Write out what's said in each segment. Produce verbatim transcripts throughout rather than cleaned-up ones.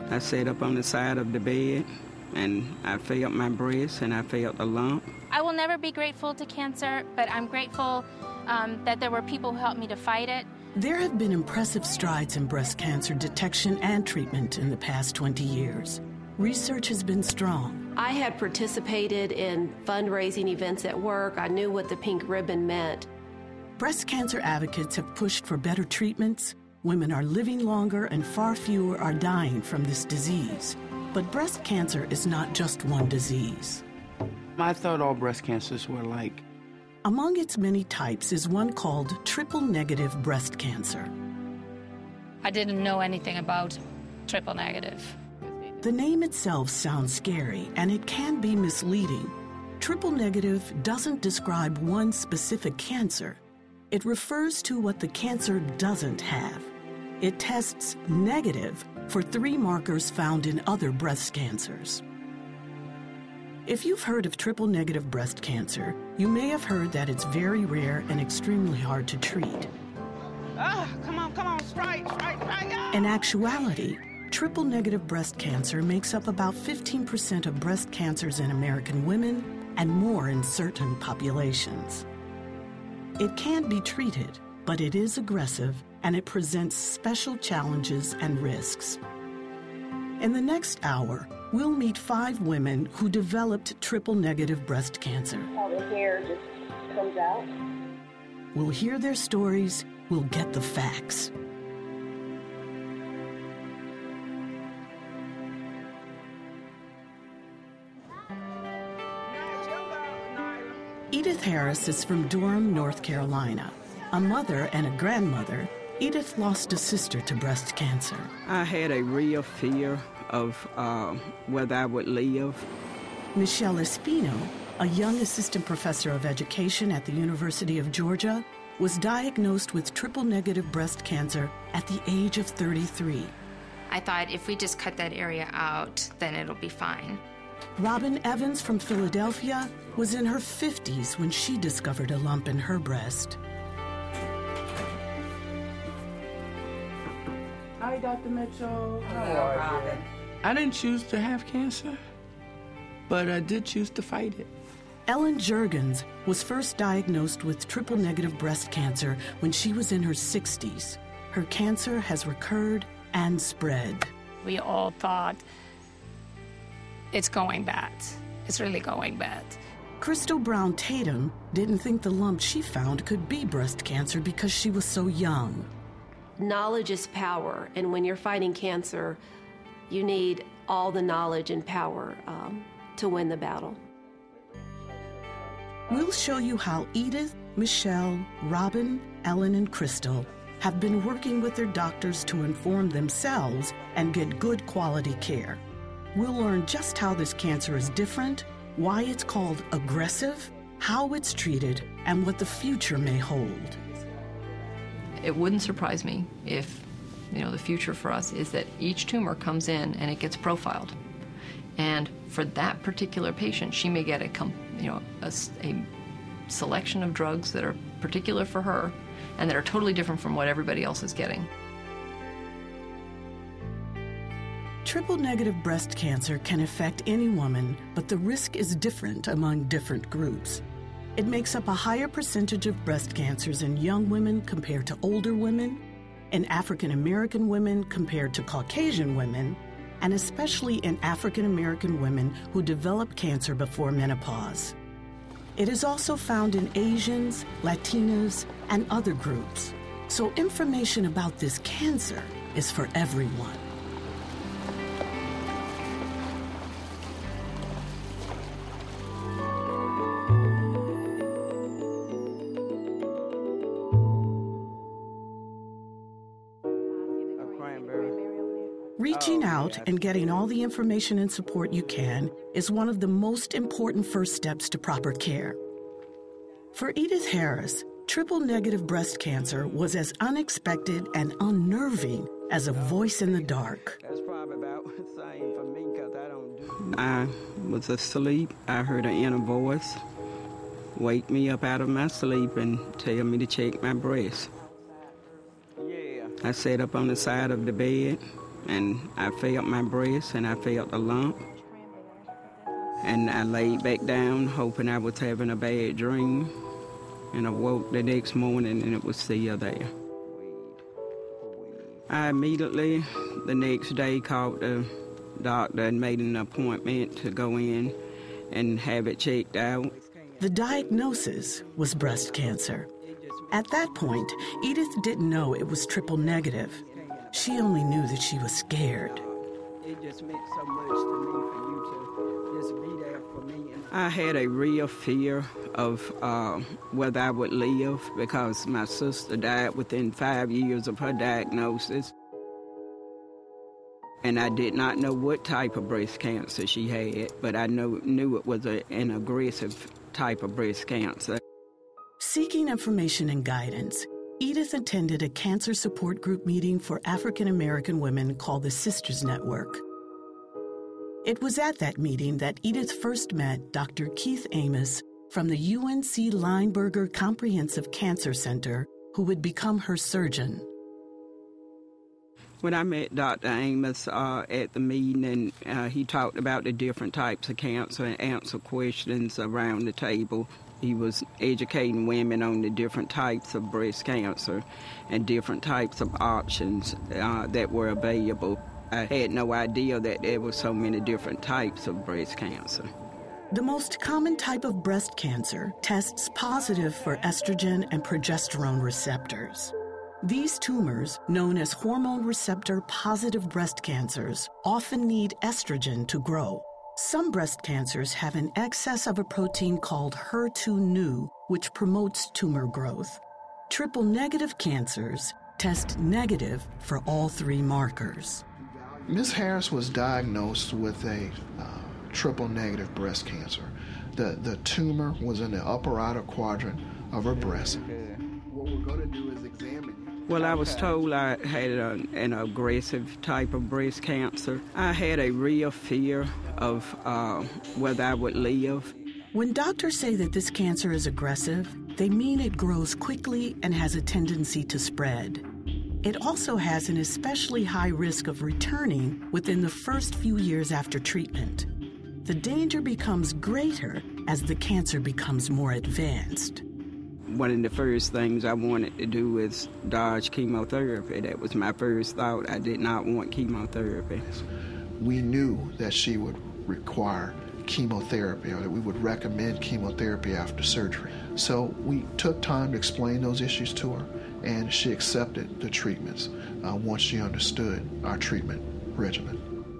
I sat up on the side of the bed, and I felt my breast, and I felt a lump. I will never be grateful to cancer, but I'm grateful um, that there were people who helped me to fight it. There have been impressive strides in breast cancer detection and treatment in the past twenty years. Research has been strong. I had participated in fundraising events at work. I knew what the pink ribbon meant. Breast cancer advocates have pushed for better treatments. Women are living longer and far fewer are dying from this disease. But breast cancer is not just one disease. I thought all breast cancers were alike. Among its many types is one called triple-negative breast cancer. I didn't know anything about triple-negative. The name itself sounds scary, and it can be misleading. Triple-negative doesn't describe one specific cancer. It refers to what the cancer doesn't have. It tests negative for three markers found in other breast cancers. If you've heard of triple-negative breast cancer, you may have heard that it's very rare and extremely hard to treat. Ah, come on, come on, straight, straight, straight. In actuality, triple-negative breast cancer makes up about fifteen percent of breast cancers in American women and more in certain populations. It can be treated, but it is aggressive and it presents special challenges and risks. In the next hour, we'll meet five women who developed triple-negative breast cancer. How the hair just comes out. We'll hear their stories, we'll get the facts. Edith Harris is from Durham, North Carolina. A mother and a grandmother, Edith lost a sister to breast cancer. I had a real fear of uh, whether I would live. Michelle Espino, a young assistant professor of education at the University of Georgia, was diagnosed with triple-negative breast cancer at the age of thirty-three. I thought if we just cut that area out, then it'll be fine. Robin Evans from Philadelphia was in her fifties when she discovered a lump in her breast. Hi, Doctor Mitchell. Hello, Robin. I didn't choose to have cancer, but I did choose to fight it. Ellen Juergens was first diagnosed with triple-negative breast cancer when she was in her sixties. Her cancer has recurred and spread. We all thought, it's going bad. It's really going bad. Crystal Brown Tatum didn't think the lump she found could be breast cancer because she was so young. Knowledge is power, and when you're fighting cancer, you need all the knowledge and power um, to win the battle. We'll show you how Edith, Michelle, Robin, Ellen, and Crystal have been working with their doctors to inform themselves and get good quality care. We'll learn just how this cancer is different, why it's called aggressive, how it's treated, and what the future may hold. It wouldn't surprise me if, you know, the future for us is that each tumor comes in and it gets profiled. And for that particular patient, she may get a, you know, a, a selection of drugs that are particular for her and that are totally different from what everybody else is getting. Triple-negative breast cancer can affect any woman, but the risk is different among different groups. It makes up a higher percentage of breast cancers in young women compared to older women, in African American women compared to Caucasian women, and especially in African American women who develop cancer before menopause. It is also found in Asians, Latinas, and other groups. So information about this cancer is for everyone. Reaching out and getting all the information and support you can is one of the most important first steps to proper care. For Edith Harris, triple-negative breast cancer was as unexpected and unnerving as a voice in the dark. That's probably about the same for me because I don't do it. I was asleep. I heard an inner voice wake me up out of my sleep and tell me to check my breast. Yeah. I sat up on the side of the bed, and I felt my breast and I felt a lump. And I laid back down hoping I was having a bad dream. And I woke the next morning and it was still there. I immediately, the next day, called the doctor and made an appointment to go in and have it checked out. The diagnosis was breast cancer. At that point, Edith didn't know it was triple negative. She only knew that she was scared. It just meant so much to me for you to just be there for me. I had a real fear of uh, whether I would live because my sister died within five years of her diagnosis. And I did not know what type of breast cancer she had, but I know, knew it was a, an aggressive type of breast cancer. Seeking information and guidance, Edith attended a cancer support group meeting for African American women called the Sisters Network. It was at that meeting that Edith first met Doctor Keith Amos from the U N C Lineberger Comprehensive Cancer Center, who would become her surgeon. When I met Doctor Amos uh, at the meeting, and uh, he talked about the different types of cancer and answered questions around the table. He was educating women on the different types of breast cancer and different types of options uh, that were available. I had no idea that there were so many different types of breast cancer. The most common type of breast cancer tests positive for estrogen and progesterone receptors. These tumors, known as hormone receptor positive breast cancers, often need estrogen to grow. Some breast cancers have an excess of a protein called H E R two neu, which promotes tumor growth. Triple-negative cancers test negative for all three markers. Miz Harris was diagnosed with a uh, triple-negative breast cancer. The, the tumor was in the upper outer quadrant of her breast. What we're going to do is examine you. Well, I was told I had a, an aggressive type of breast cancer. I had a real fear of uh, whether I would live. When doctors say that this cancer is aggressive, they mean it grows quickly and has a tendency to spread. It also has an especially high risk of returning within the first few years after treatment. The danger becomes greater as the cancer becomes more advanced. One of the first things I wanted to do was dodge chemotherapy. That was my first thought. I did not want chemotherapy. We knew that she would require chemotherapy, or that we would recommend chemotherapy after surgery. So we took time to explain those issues to her, and she accepted the treatments uh, once she understood our treatment regimen.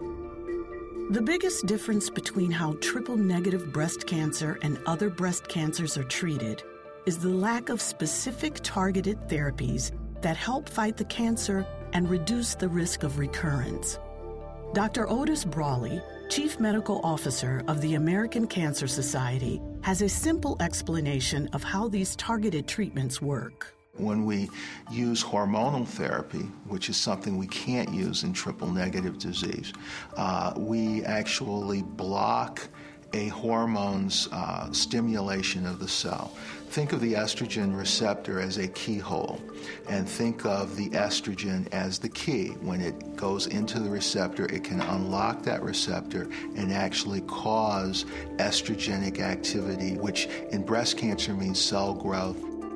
The biggest difference between how triple-negative breast cancer and other breast cancers are treated is the lack of specific targeted therapies that help fight the cancer and reduce the risk of recurrence. Doctor Otis Brawley, Chief Medical Officer of the American Cancer Society, has a simple explanation of how these targeted treatments work. When we use hormonal therapy, which is something we can't use in triple-negative disease, uh, we actually block a hormone's uh, stimulation of the cell. Think of the estrogen receptor as a keyhole, and think of the estrogen as the key. When it goes into the receptor, it can unlock that receptor and actually cause estrogenic activity, which in breast cancer means cell growth.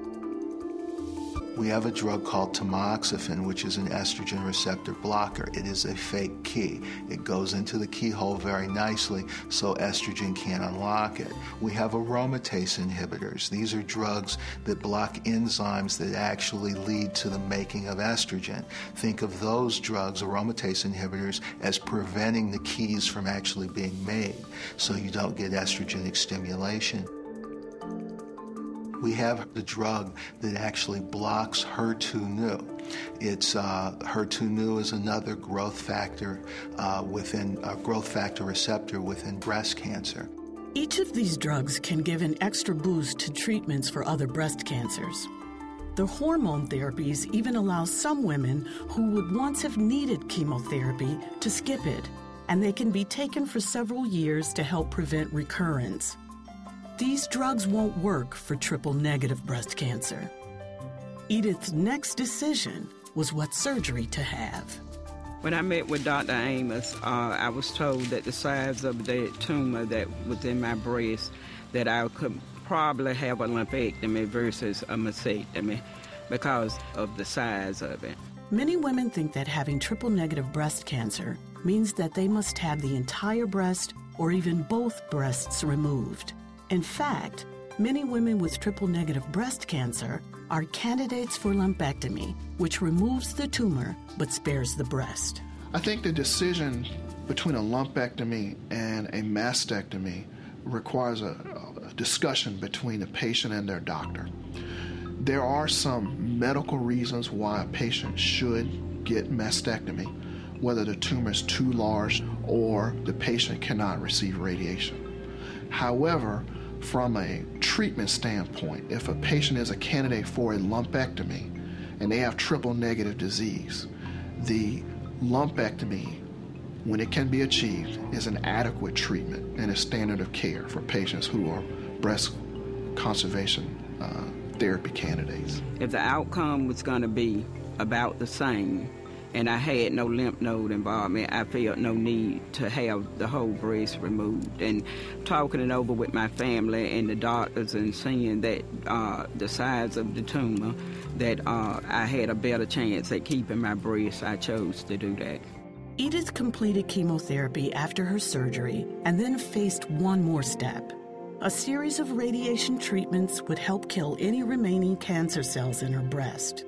We have a drug called tamoxifen, which is an estrogen receptor blocker. It is a fake key. It goes into the keyhole very nicely so estrogen can't unlock it. We have aromatase inhibitors. These are drugs that block enzymes that actually lead to the making of estrogen. Think of those drugs, aromatase inhibitors, as preventing the keys from actually being made so you don't get estrogenic stimulation. We have the drug that actually blocks H E R two neu. It's uh, H E R two neu is another growth factor uh, within a growth factor receptor within breast cancer. Each of these drugs can give an extra boost to treatments for other breast cancers. The hormone therapies even allow some women who would once have needed chemotherapy to skip it, and they can be taken for several years to help prevent recurrence. These drugs won't work for triple-negative breast cancer. Edith's next decision was what surgery to have. When I met with Doctor Amos, uh, I was told that the size of the tumor that was in my breast, that I could probably have a lumpectomy versus a mastectomy because of the size of it. Many women think that having triple-negative breast cancer means that they must have the entire breast or even both breasts removed. In fact, many women with triple-negative breast cancer are candidates for lumpectomy, which removes the tumor but spares the breast. I think the decision between a lumpectomy and a mastectomy requires a, a discussion between the patient and their doctor. There are some medical reasons why a patient should get mastectomy, whether the tumor is too large or the patient cannot receive radiation. However, from a treatment standpoint, if a patient is a candidate for a lumpectomy and they have triple-negative disease, the lumpectomy, when it can be achieved, is an adequate treatment and a standard of care for patients who are breast conservation uh, therapy candidates. If the outcome was going to be about the same and I had no lymph node involvement, I felt no need to have the whole breast removed. And talking it over with my family and the doctors and seeing that uh, the size of the tumor, that uh, I had a better chance at keeping my breast, I chose to do that. Edith completed chemotherapy after her surgery and then faced one more step. A series of radiation treatments would help kill any remaining cancer cells in her breast.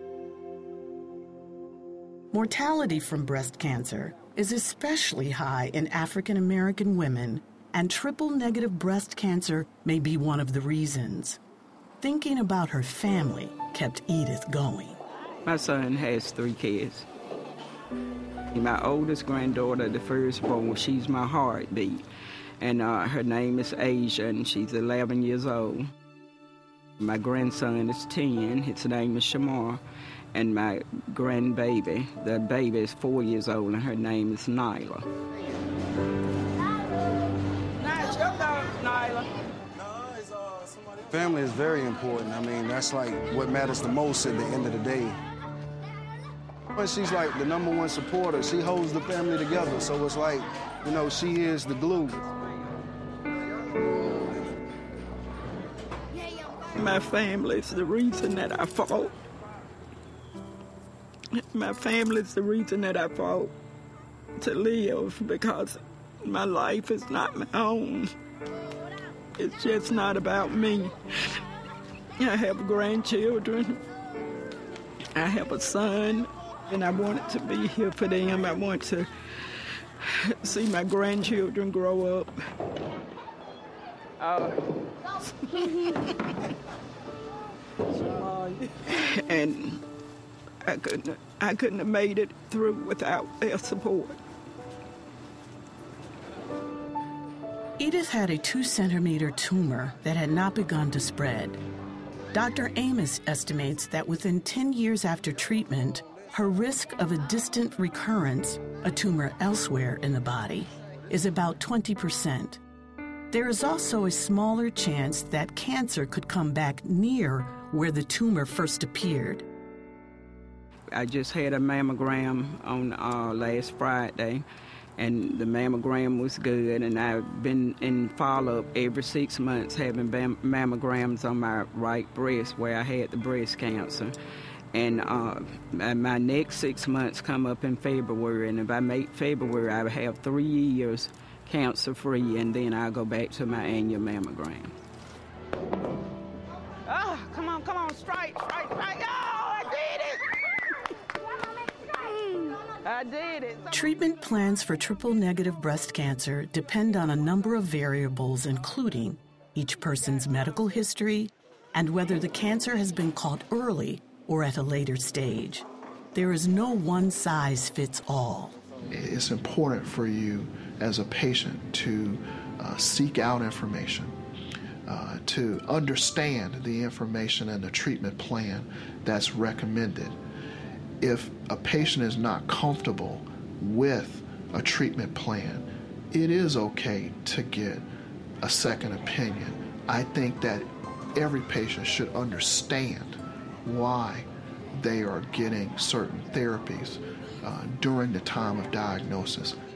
Mortality from breast cancer is especially high in African American women, and triple-negative breast cancer may be one of the reasons. Thinking about her family kept Edith going. My son has three kids. My oldest granddaughter, the firstborn, she's my heartbeat, and uh, her name is Asia, and she's eleven years old. My grandson is ten, his name is Shamar. And my grandbaby, the baby is four years old, and her name is Nyla. Family is very important. I mean, that's like what matters the most at the end of the day. But she's like the number one supporter. She holds the family together. So it's like, you know, she is the glue. My family is the reason that I fought. My family is the reason that I fought to live, because my life is not my own. It's just not about me. I have grandchildren. I have a son, and I wanted to be here for them. I want to see my grandchildren grow up. Uh, and I couldn't, I couldn't have made it through without their support. Edith had a two-centimeter tumor that had not begun to spread. Doctor Amos estimates that within ten years after treatment, her risk of a distant recurrence, a tumor elsewhere in the body, is about twenty percent. There is also a smaller chance that cancer could come back near where the tumor first appeared. I just had a mammogram on uh, last Friday, and the mammogram was good, and I've been in follow-up every six months having bam- mammograms on my right breast where I had the breast cancer. And uh, my next six months come up in February, and if I make February, I have three years cancer-free, and then I'll go back to my annual mammogram. Oh, come on, come on, straight, straight, straight. Oh, I did it! I did it. Treatment plans for triple-negative breast cancer depend on a number of variables, including each person's medical history and whether the cancer has been caught early or at a later stage. There is no one-size-fits-all. It's important for you as a patient to uh, seek out information, uh, to understand the information and the treatment plan that's recommended. If a patient is not comfortable with a treatment plan, it is okay to get a second opinion. I think that every patient should understand why they are getting certain therapies uh, during the time of diagnosis.